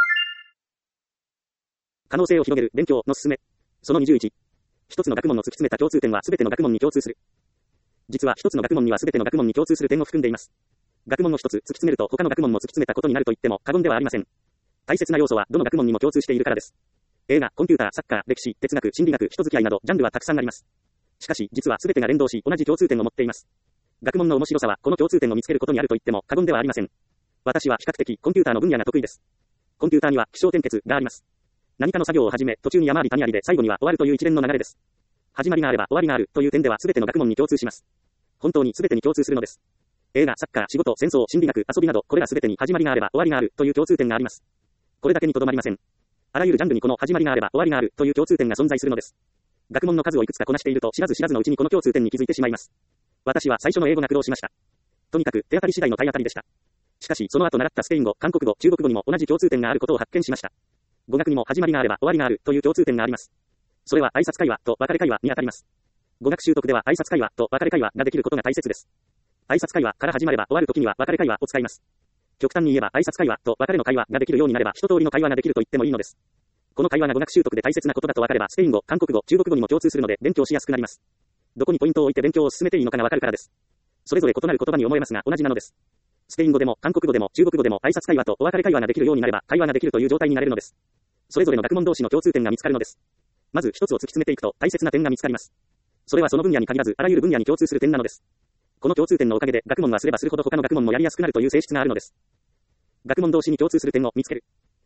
[SPEAKER 1] 可能性を広げる勉強のすすめ。その21。一つの学問の突き詰めた共通点は全ての学問に共通する。実は一つの学問には全ての学問に共通する点を含んでいます。学問を一つ突き詰めると他の学問も突き詰めたことになると言っても過言ではありません。大切な要素はどの学問にも共通しているからです。映画、コンピューター、サッカー、歴史、哲学、心理学、人付き合いなどジャンルはたくさんあります。しかし実は全てが連動し同じ共通点を持っています。学問の面白さはこの共通点を見つけることにあると言っても過言ではありません。私は比較的コンピューターの分野が得意です。コンピューターには起承転結があります。何かの作業を始め途中に山あり谷ありで最後には終わるという一連の流れです。始まりがあれば終わりがあるという点では全ての学問に共通します。本当に全てに共通するのです。映画、サッカー、仕事、戦争、心理学、遊びなどこれら全てに始まりがあれば終わりがあるという共通点があります。これだけにとどまりません。あらゆるジャンルにこの始まりがあれば終わりがあるという共通点が存在するのです。学問の数をいくつかこなしていると知らず知らずのうちにこの共通点に気づいてしまいます。私は最初の英語が苦労しました。とにかく手当たり次第の体当たりでした。しかしその後習ったスペイン語、韓国語、中国語にも同じ共通点があることを発見しました。語学にも始まりがあれば終わりがあるという共通点があります。それは挨拶会話と別れ会話にあたります。 語学習得では挨拶会話と別れ会話ができることが大切です。挨拶会話から始まれば終わるときには別れ会話を使います。極端に言えば挨拶会話と別れの会話ができるようになれば一通りの会話ができると言ってもいいのです。この会話が語学習得で大切なことだと分かればスペイン語、韓国語、中国語にも共通するので勉強しやすくなります。どこにポイントを置いて勉強を進めていいのかが分かるからです。それぞれ異なる言葉に思えますが同じなのです。スペイン語でも韓国語でも中国語でも挨拶会話とお別れ会話ができるようになれば会話ができるという状態になれるのです。それぞれの学問同士の共通点が見つかるのです。まず一つを突き詰めていくと大切な点が見つかります。それはその分野に限らずあらゆる分野に共通する点なのです。この共通点のおかげで学問はすればするほど他の学問もやりやすくなるという性質があるのです。学問同士に共通する点を見つける。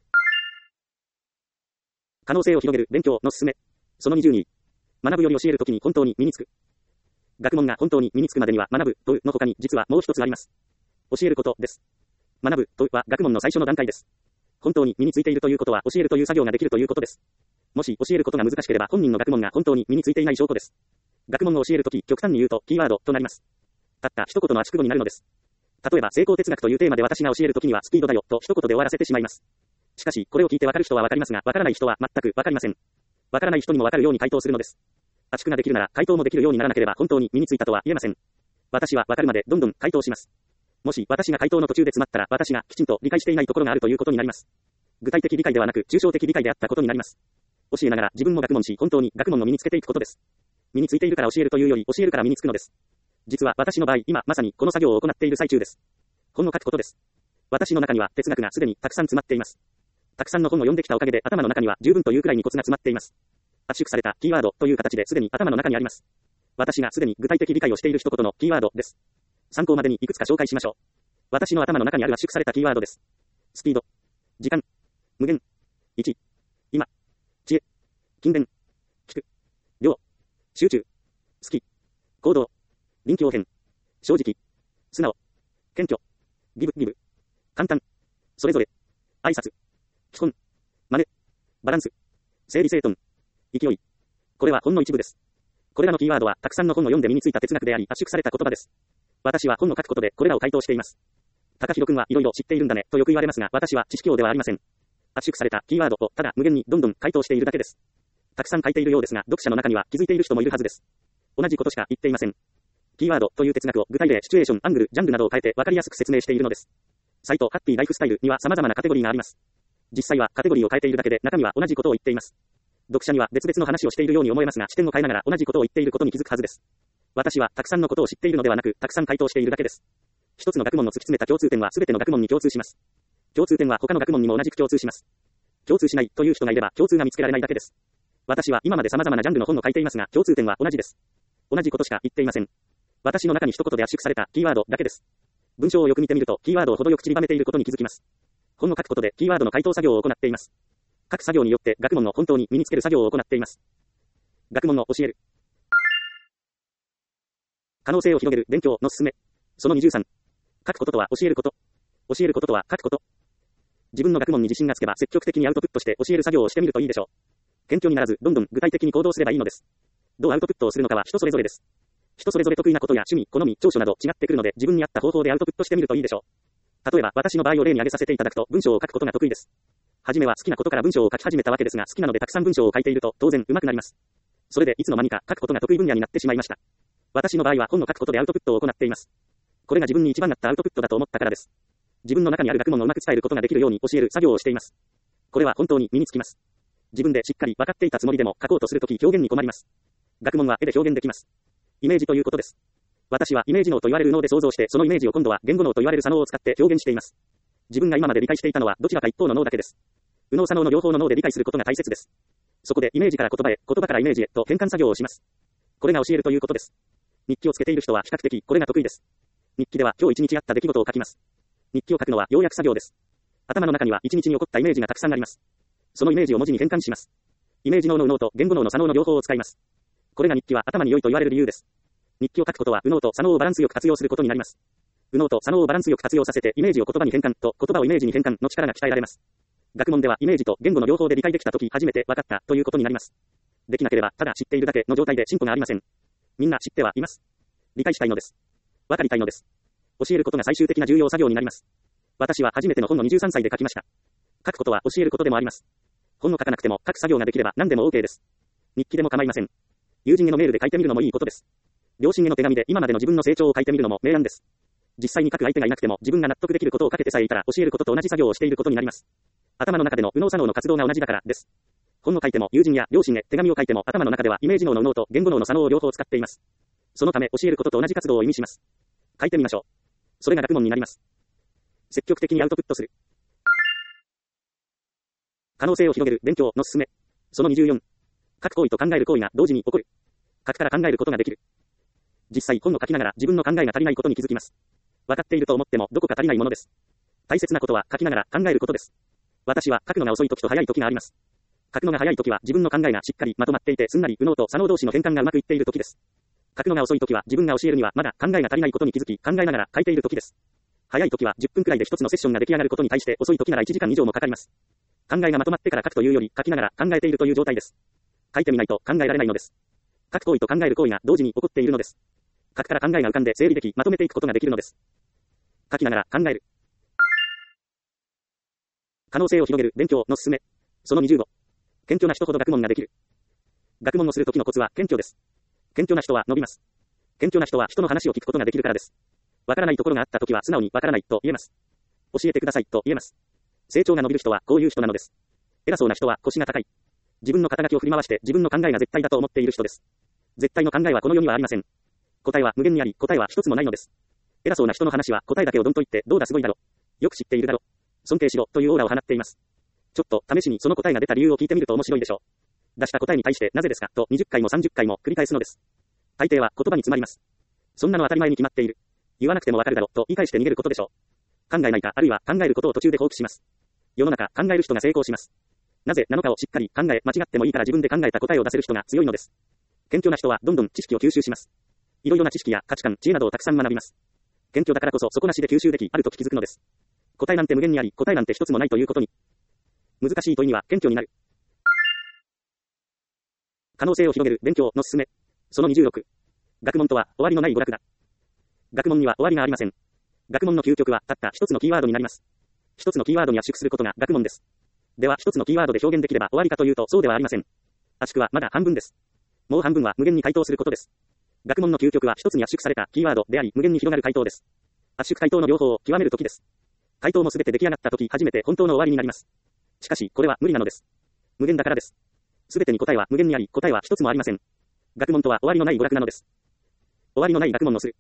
[SPEAKER 1] 可能性を広げる勉強の勧め。その22。学ぶより教えるときに本当に身につく。学問が本当に身につくまでには学ぶとの他に実はもう一つあります。教えることです。学ぶとは学問の最初の段階です。本当に身についているということは教えるという作業ができるということです。もし教えることが難しければ本人の学問が本当に身についていない証拠です。学問を教えるとき極端に言うとキーワードとなります。たった一言の圧縮語になるのです。例えば成功哲学というテーマで私が教えるときにはスピードだよと一言で終わらせてしまいます。しかしこれを聞いてわかる人はわかりますがわからない人は全くわかりません。わからない人にもわかるように回答するのです。圧縮ができるなら回答もできるようにならなければ本当に身についたとは言えません。私はわかるまでどんどん回答します。もし私が回答の途中で詰まったら私がきちんと理解していないところがあるということになります。具体的理解ではなく抽象的理解であったことになります。教えながら自分も学問し本当に学問を身につけていくことです。身についているから教えるというより教えるから身につくのです。実は私の場合今まさにこの作業を行っている最中です。本を書くことです。私の中には哲学がすでにたくさん詰まっています。たくさんの本を読んできたおかげで頭の中には十分というくらいにコツが詰まっています。圧縮されたキーワードという形ですでに頭の中にあります。私がすでに具体的理解をしている一言のキーワードです。参考までにいくつか紹介しましょう。私の頭の中にある圧縮されたキーワードです。スピード、時間、無限、1、今、知恵、勤勉、聞く、量、集中、好き、行動、臨機応変、正直、素直、謙虚、ギブ、簡単、それぞれ、挨拶、基本、真似、バランス、整理整頓、勢い。これはほんの一部です。これらのキーワードはたくさんの本を読んで身についた哲学であり圧縮された言葉です。私は本を書くことでこれらを回答しています。高弘くんはいろいろ知っているんだねとよく言われますが私は知識王ではありません。圧縮されたキーワードをただ無限にどんどん回答しているだけです。たくさん書いているようですが読者の中には気づいている人もいるはずです。同じことしか言っていません。キーワードという哲学を具体例、シチュエーション、アングル、ジャンルなどを変えて分かりやすく説明しているのです。サイト、ハッピーライフスタイルには様々なカテゴリーがあります。実際はカテゴリーを変えているだけで中身は同じことを言っています。読者には別々の話をしているように思えますが視点を変えながら同じことを言っていることに気づくはずです。私はたくさんのことを知っているのではなくたくさん回答しているだけです。一つの学問の突き詰めた共通点は全ての学問に共通します。共通点は他の学問にも同じく共通します。共通しないという人がいれば共通が見つけられないだけです。私は今まで様々なジャンルの本を書いていますが共通点は同じです。同じことしか言っていません。私の中に一言で圧縮されたキーワードだけです。文章をよく見てみるとキーワードを程よく散りばめていることに気づきます。本を書くことでキーワードの回答作業を行っています。書く作業によって学問を本当に身につける作業を行っています。学問を教える。可能性を広げる勉強の勧め。その23。書くこととは教えること。教えることとは書くこと。自分の学問に自信がつけば積極的にアウトプットして教える作業をしてみるといいでしょう。謙虚にならずどんどん具体的に行動すればいいのです。どうアウトプットをするのかは人それぞれです。人それぞれ得意なことや趣味、好み、長所など違ってくるので自分に合った方法でアウトプットしてみるといいでしょう。例えば私の場合を例に挙げさせていただくと文章を書くことが得意です。はじめは好きなことから文章を書き始めたわけですが好きなのでたくさん文章を書いていると当然上手くなります。それでいつの間にか書くことが得意分野になってしまいました。私の場合は本を書くことでアウトプットを行っています。これが自分に一番合ったアウトプットだと思ったからです。自分の中にある学問をうまく伝えることができるように教える作業をしています。これは本当に身につきます。自分でしっかり分かっていたつもりでも書こうとするとき表現に困ります。学問は絵で表現できます。イメージということです。私はイメージ脳と言われる脳で想像してそのイメージを今度は言語脳と言われる左脳を使って表現しています。自分が今まで理解していたのはどちらか一方の脳だけです。右脳左脳の両方の脳で理解することが大切です。そこでイメージから言葉へ、言葉からイメージへと変換作業をします。これが教えるということです。日記をつけている人は比較的これが得意です。日記では今日一日あった出来事を書きます。日記を書くのは要約作業です。頭の中には一日に起こったイメージがたくさんあります。そのイメージを文字に変換します。イメージ脳の右脳と言語脳の左脳の両方を使います。これが日記は頭に良いと言われる理由です。日記を書くことは右脳と左脳をバランスよく活用することになります。右脳と左脳をバランスよく活用させてイメージを言葉に変換と言葉をイメージに変換の力が鍛えられます。学問ではイメージと言語の両方で理解できたとき初めて分かったということになります。できなければただ知っているだけの状態で進歩がありません。みんな知ってはいます。理解したいのです。分かりたいのです。教えることが最終的な重要作業になります。私は初めての本を23歳で書きました。書くことは教えることでもあります。本を書かなくても書く作業ができれば何でも OK です。日記でも構いません。 友人へのメールで書いてみるのもいいことです。両親への手紙で今までの自分の成長を書いてみるのも明暗です。実際に書く相手がいなくても自分が納得できることを書けてさえいたら教えることと同じ作業をしていることになります。頭の中での右脳左脳の活動が同じだからです。本を書いても友人や両親へ手紙を書いても頭の中ではイメージ脳の右脳と言語脳の左脳を両方使っています。そのため教えることと同じ活動を意味します。書いてみましょう。それが学問になります。積極的にアウトプットする。可能性を広げる勉強の勧め。その24。書く行為と考える行為が同時に起こる。書くから考えることができる。実際本を書きながら自分の考えが足りないことに気づきます。分かっていると思ってもどこか足りないものです。大切なことは書きながら考えることです。私は書くのが遅い時と早い時があります。書くのが早い時は自分の考えがしっかりまとまっていてすんなり右脳と左脳同士の変換がうまくいっている時です。書くのが遅い時は自分が教えるにはまだ考えが足りないことに気づき考えながら書いている時です。早い時は10分くらいで一つのセッションが出来上がることに対して遅い時なら1時間以上もかかります。考えがまとまってから書くというより書きながら考えているという状態です。書いてみないと考えられないのです。書く行為と考える行為が同時に起こっているのです。書くから考えが浮かんで整理できまとめていくことができるのです。書きながら考える。可能性を広げる勉強の勧め。その25。謙虚な人ほど学問ができる。学問をするときのコツは謙虚です。謙虚な人は伸びます。謙虚な人は人の話を聞くことができるからです。わからないところがあったときは素直にわからないと言えます。教えてくださいと言えます。成長が伸びる人はこういう人なのです。偉そうな人は腰が高い。自分の肩書きを振り回して自分の考えが絶対だと思っている人です。絶対の考えはこの世にはありません。答えは無限にあり、答えは一つもないのです。偉そうな人の話は答えだけをどんと言ってどうだすごいだろ。よく知っているだろ。尊敬しろというオーラを放っています。ちょっと試しにその答えが出た理由を聞いてみると面白いでしょう。出した答えに対してなぜですかと20回も30回も繰り返すのです。大抵は言葉に詰まります。そんなの当たり前に決まっている。言わなくてもわかるだろと言い返して逃げることでしょう。考えないかあるいは考えることを途中で放棄します。世の中考える人が成功します。なぜなのかをしっかり考え間違ってもいいから自分で考えた答えを出せる人が強いのです。謙虚な人はどんどん知識を吸収します。いろいろな知識や価値観、知恵などをたくさん学びます。謙虚だからこそ底なしで吸収でき、あると気づくのです。答えなんて無限にあり、答えなんて一つもないということに。難しい問いには謙虚になる。可能性を広げる勉強の勧め。その26。学問とは終わりのない娯楽だ。学問には終わりがありません。学問の究極はたった一つのキーワードになります。一つのキーワードに圧縮することが学問です。では一つのキーワードで表現できれば終わりかというとそうではありません。圧縮はまだ半分です。もう半分は無限に回答することです。学問の究極は一つに圧縮されたキーワードであり無限に広がる回答です。圧縮回答の両方を極めるときです。回答もすべて出来上がったとき初めて本当の終わりになります。しかしこれは無理なのです。無限だからです。すべてに答えは無限にあり答えは一つもありません。学問とは終わりのない娯楽なのです。終わりのない学問をする。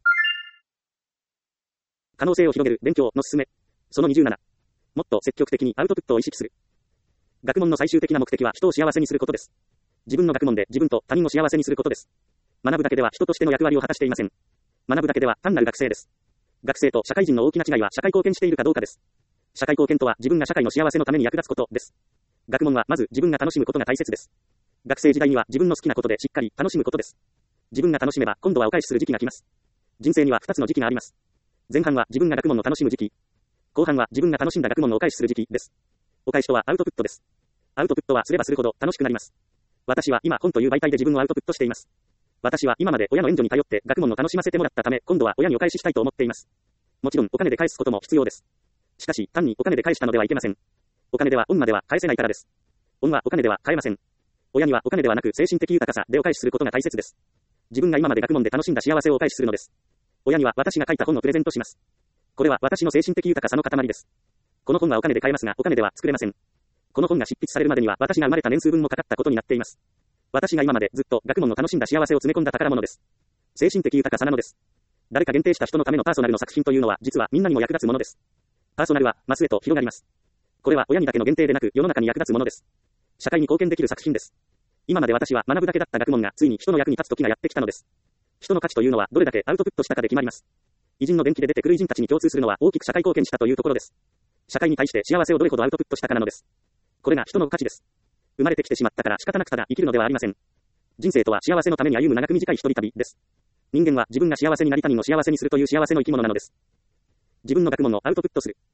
[SPEAKER 1] 可能性を広げる勉強の勧め。その27。もっと積極的にアウトプットを意識する。学問の最終的な目的は人を幸せにすることです。自分の学問で自分と他人を幸せにすることです。学ぶだけでは人としての役割を果たしていません。学ぶだけでは単なる学生です。学生と社会人の大きな違いは社会貢献しているかどうかです。社会貢献とは自分が社会の幸せのために役立つことです。学問はまず自分が楽しむことが大切です。学生時代には自分の好きなことでしっかり楽しむことです。自分が楽しめば今度はお返しする時期が来ます。人生には2つの時期があります。前半は自分が学問を楽しむ時期。後半は自分が楽しんだ学問をお返しする時期です。お返しとはアウトプットです。アウトプットはすればするほど楽しくなります。私は今本という媒体で自分をアウトプットしています。私は今まで親の援助に頼って学問を楽しませてもらったため、今度は親にお返ししたいと思っています。もちろんお金で返すことも必要です。しかし単にお金で返したのではいけません。お金では恩までは返せないからです。恩はお金では買えません。親にはお金ではなく精神的豊かさでお返しすることが大切です。自分が今まで学問で楽しんだ幸せをお返しするのです。親には私が書いた本をプレゼントします。これは私の精神的豊かさの塊です。この本はお金で買えますがお金では作れません。この本が執筆されるまでには私が生まれた年数分もかかったことになっています。私が今までずっと学問の楽しんだ幸せを詰め込んだ宝物です。精神的豊かさなのです。誰か限定した人のためのパーソナルの作品というのは実はみんなにも役立つものです。パーソナルはマスへと広がります。これは親にだけの限定でなく世の中に役立つものです。社会に貢献できる作品です。今まで私は学ぶだけだった学問がついに人の役に立つ時がやってきたのです。人の価値というのはどれだけアウトプットしたかで決まります。偉人の伝記で出てくる偉人たちに共通するのは大きく社会貢献したというところです。社会に対して幸せをどれほどアウトプットしたからなのです。これが人の価値です。生まれてきてしまったから仕方なくただ生きるのではありません。人生とは幸せのために歩む長く短い一人旅です。人間は自分が幸せになり他人を幸せにするという幸せの生き物なのです。自分の学問をアウトプットする。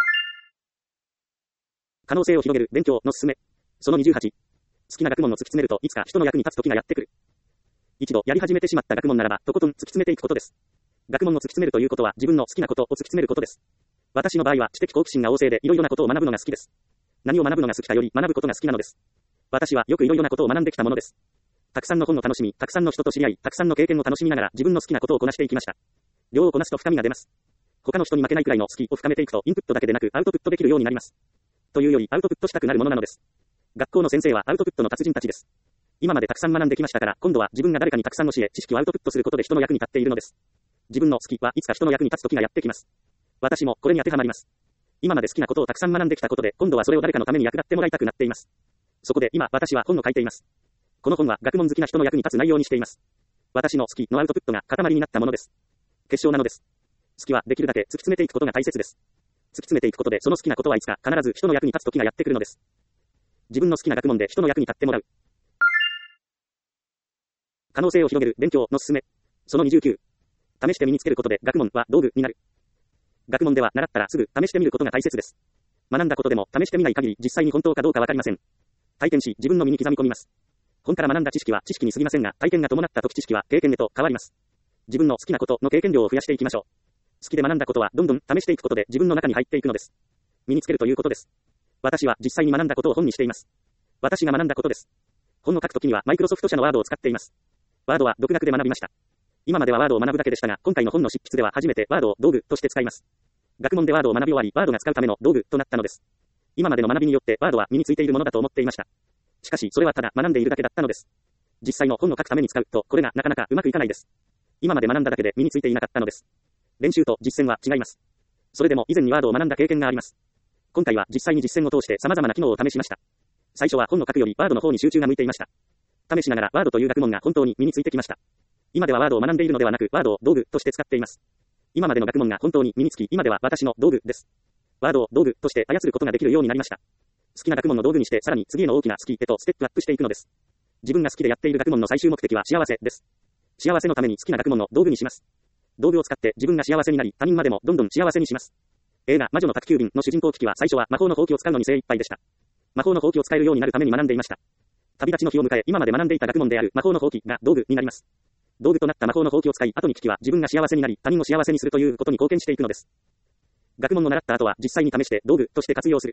[SPEAKER 1] 可能性を広げる勉強の勧め。その28。好きな学問を突き詰めるといつか人の役に立つ時がやってくる。一度やり始めてしまった学問ならばとことん突き詰めていくことです。学問を突き詰めるということは自分の好きなことを突き詰めることです。私の場合は知的好奇心が旺盛でいろいろなことを学ぶのが好きです。何を学ぶのが好きかより学ぶことが好きなのです。私はよくいろいろなことを学んできたものです。 たくさんの本を楽しみ、たくさんの人と知り合い、たくさんの経験を楽しみながら自分の好きなことをこなしていきました。量をこなすと深みが出ます。他の人に負けないくらいの好きを深めていくとインプットだけでなくアウトプットできるようになります。というよりアウトプットしたくなるものなのです。学校の先生はアウトプットの達人たちです。今までたくさん学んできましたから、今度は自分が誰かにたくさん教え、知識をアウトプットすることで人の役に立っているのです。自分の好きはいつか人の役に立つ時がやってきます。私もこれに当てはまります。今まで好きなことをたくさん学んできたことで、今度はそれを誰かのために役立ってもらいたくなっています。そこで今、私は本を書いています。この本は学問好きな人の役に立つ内容にしています。私の好きのアウトプットが塊になったものです。結晶なのです。好きはできるだけ突き詰めていくことが大切です。突き詰めていくことでその好きなことはいつか必ず人の役に立つ時がやってくるのです。自分の好きな学問で人の役に立ってもらう。可能性を広げる勉強のすすめ。その29。試して身につけることで学問は道具になる。学問では習ったらすぐ試してみることが大切です。学んだことでも試してみない限り実際に本当かどうかわかりません。体験し自分の身に刻み込みます。本から学んだ知識は知識に過ぎませんが、体験が伴った時知識は経験へと変わります。自分の好きなことの経験量を増やしていきましょう。好きで学んだことはどんどん試していくことで自分の中に入っていくのです。身につけるということです。私は実際に学んだことを本にしています。私が学んだことです。本を書くときにはマイクロソフト社のワードを使っています。ワードは独学で学びました。今まではワードを学ぶだけでしたが、今回の本の執筆では初めてワードを道具として使います。学問でワードを学び終わり、ワードが使うための道具となったのです。今までの学びによってワードは身についているものだと思っていました。しかしそれはただ学んでいるだけだったのです。実際の本を書くために使うと、これがなかなかうまくいかないです。今まで学んだだけで身についていなかったのです。練習と実践は違います。それでも以前にワードを学んだ経験があります。今回は実際に実践を通して様々な機能を試しました。最初は本を書くよりワードの方に集中が向いていました。試しながらワードという学問が本当に身についてきました。今ではワードを学んでいるのではなく、ワードを道具として使っています。今までの学問が本当に身につき、今では私の道具です。ワードを道具として操ることができるようになりました。好きな学問の道具にして、さらに次への大きな好きへとステップアップしていくのです。自分が好きでやっている学問の最終目的は幸せです。幸せのために好きな学問の道具にします。道具を使って自分が幸せになり、他人までもどんどん幸せにします。映画、魔女の宅急便の主人公キキは最初は魔法のほうきを使うのに精一杯でした。魔法のほうきを使えるようになるために学んでいました。旅立ちの日を迎え、今まで学んでいた学問である魔法のほうきが道具になります。道具となった魔法のほうきを使い、後にキキは自分が幸せになり、他人を幸せにするということに貢献していくのです。学問を習った後は実際に試して道具として活用する。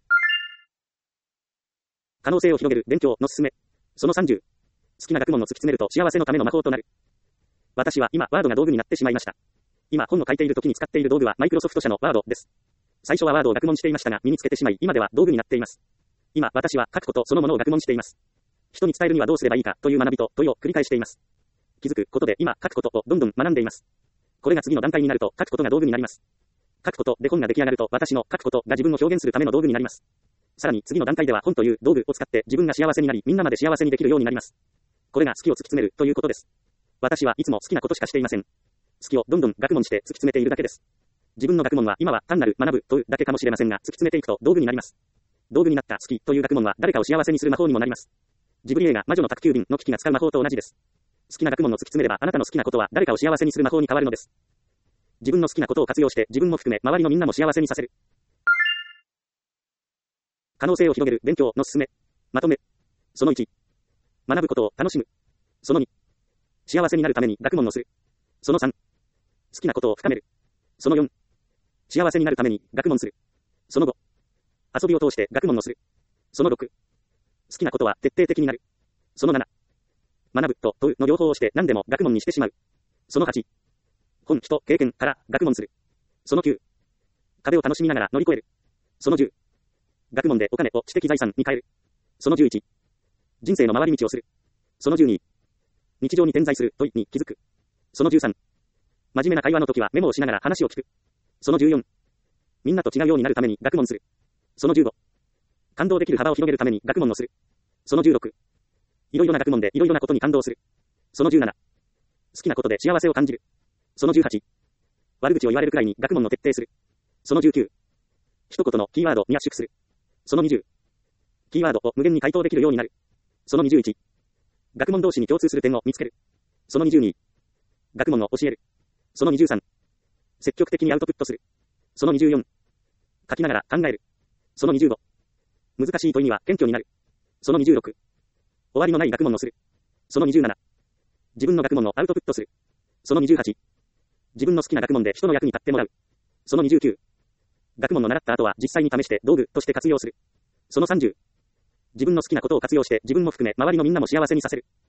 [SPEAKER 1] 可能性を広げる勉強のすすめ。その30。好きな学問を突き詰めると幸せのための魔法となる。私は今、ワードが道具になってしまいました。今、本を書いている時に使っている道具はマイクロソフト社のワードです。最初はワードを学問していましたが、身につけてしまい、今では道具になっています。今、私は書くことそのものを学問しています。人に伝えるにはどうすればいいかという学びと問いを繰り返しています。気づくことで今、書くことをどんどん学んでいます。これが次の段階になると、書くことが道具になります。書くことで本が出来上がると、私の書くことが自分を表現するための道具になります。さらに次の段階では本という道具を使って自分が幸せになり、みんなまで幸せにできるようになります。これが好きを突き詰めるということです。私はいつも好きなことしかしていません。好きをどんどん学問して突き詰めているだけです。自分の学問は今は単なる学ぶというだけかもしれませんが、突き詰めていくと道具になります。道具になった好きという学問は誰かを幸せにする魔法にもなります。ジブリ映画魔女の宅急便のキキが使う魔法と同じです。好きな学問を突き詰めれば、あなたの好きなことは誰かを幸せにする魔法に変わるのです。自分の好きなことを活用して自分も含め周りのみんなも幸せにさせる。可能性を広げる勉強のすすめ。まとめ。その1。学ぶことを楽しむ。その2。幸せになるために学問をする。その3。好きなことを深める。その4。幸せになるために学問する。その5。遊びを通して学問をする。その6。好きなことは徹底的になる。その7。学ぶと問うの両方をして何でも学問にしてしまう。その8。本、人、経験から学問する。その9。壁を楽しみながら乗り越える。その10。学問でお金を知的財産に変える。その11。人生の回り道をする。その12。日常に点在する問いに気づく。その13。真面目な会話の時はメモをしながら話を聞く。その14。みんなと違うようになるために学問する。その15。感動できる幅を広げるために学問をする。その16。いろいろな学問でいろいろなことに感動する。その17。好きなことで幸せを感じる。その18。悪口を言われるくらいに学問を徹底する。その19。一言のキーワードに圧縮する。その20。キーワードを無限に回答できるようになる。その21。学問同士に共通する点を見つける。その22。学問を教える。その23。積極的にアウトプットする。その24。書きながら考える。その25。難しい問いには謙虚になる。その26。終わりのない学問をする。その27。自分の学問をアウトプットする。その28。自分の好きな学問で人の役に立ってもらう。その29。学問の習った後は実際に試して道具として活用する。その30。自分の好きなことを活用して自分も含め周りのみんなも幸せにさせる。